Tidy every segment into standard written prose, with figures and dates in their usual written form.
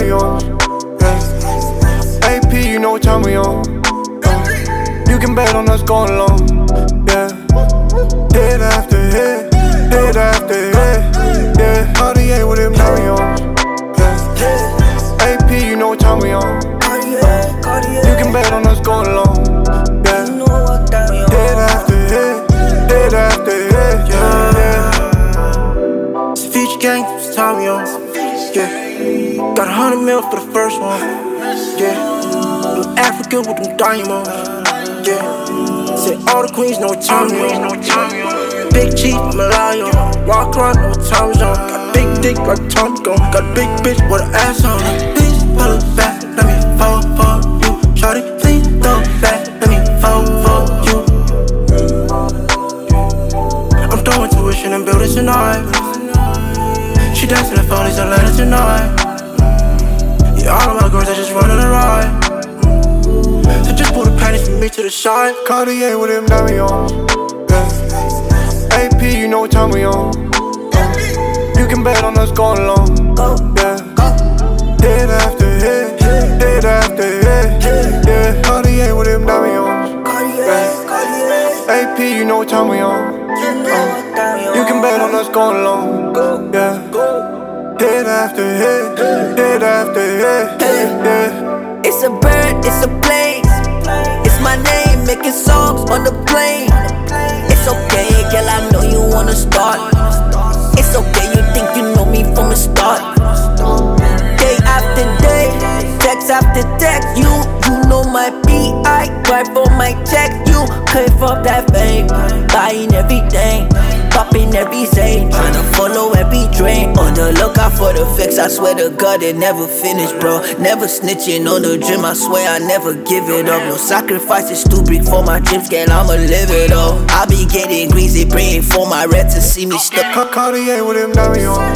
we on. Yeah. AP, you know what time we on. You can bet on us going long. Yeah. Hit after hit, hit after hit. Yeah. Cartier with him, now we on. Yeah. AP, you know what time we on. You can bet on us going long. Yeah. Hit after hit, hit after hit. Yeah. It's a future gang, it's time we on. Yeah. Got 100 mil for the first one. Yeah. Blue African with them diamonds. Yeah. Say all the queens know what time we on. Big Chief, I'm a lion. Walk around, know what time is on. Got big dick like Tommy Gun. Got a big bitch with an ass on it. Please pull it back, let me fall for you. Shorty, please throw it back, let me fall for you. I'm throwing tuition and building tonight. She dancing and falling, so let her tonight. Yeah, all of my girls are just running a ride. So just pull the panties from me to the side. Cartier with him, now we on. Yeah. AP, you know what time we on. You can bet on us going long. Yeah. Hit after hit, hit after hit. Yeah. Cartier with him, now we on. Yeah. AP, you know what time we on. You can bet on us going long. Yeah. Hit after hit, hit after hit. Yeah. It's a bird, it's a plane. It's my name, making songs on the plane. It's okay, girl, I know you wanna start. It's okay, you think you know me from the start. Day after day, text after text, you know my B.I. Grind for my check, you crave for that fame. Buying everything, popping every zane, tryna follow every drain. On the lookout for the fix, I swear to God it never finish, bro. Never snitching on the dream, I swear I never give it up. No sacrifices too big for my dreams, girl, I'ma live it up. I be getting greasy, praying for my red to see me stuck. Cartier with him, now we on.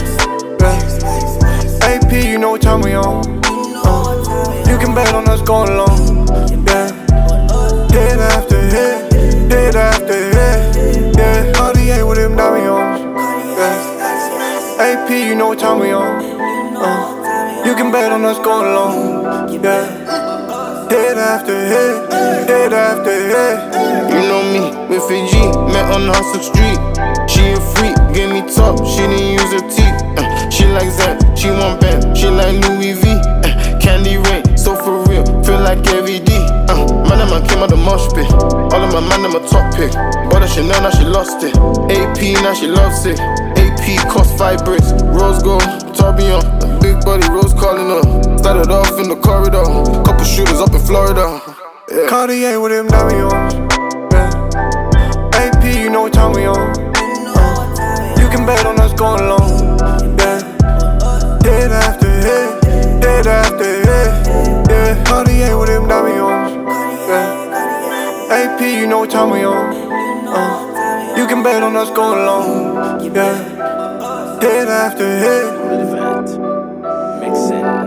Yeah. AP, you know what time we on. You can bet on us going long. Yeah. Hit after hit, hit after hit. Yeah. Cartier with him, now we on. Yeah. AP, you know what time we on. You can bet on us going long. Yeah. Hit after hit, hit after hit. You know me, with Fiji, met on Hustle Street. She a freak, gave me top, she didn't use her teeth. She like that, she want bam, she like Louis V. Candy rain, so for real, feel like every D. Man, I came out the mosh pit. All of my man, I'm a top pick. Bought a Chanel, now she lost it. AP, now she loves it. AP cost 5 bricks. Rose gold, tourbillon. A big body, Rose calling up. Started off in the corridor. Couple shooters up in Florida. Yeah. Cartier with him, now we on. Yeah. AP, you know what time we on. You can bet on us going long. Yeah. Hit after hit, hit after hit. Yeah. Cartier with him, now we on. Yeah. AP, you know what time we on. You can bet on us going long. Yeah. Hit after hit. Mixing.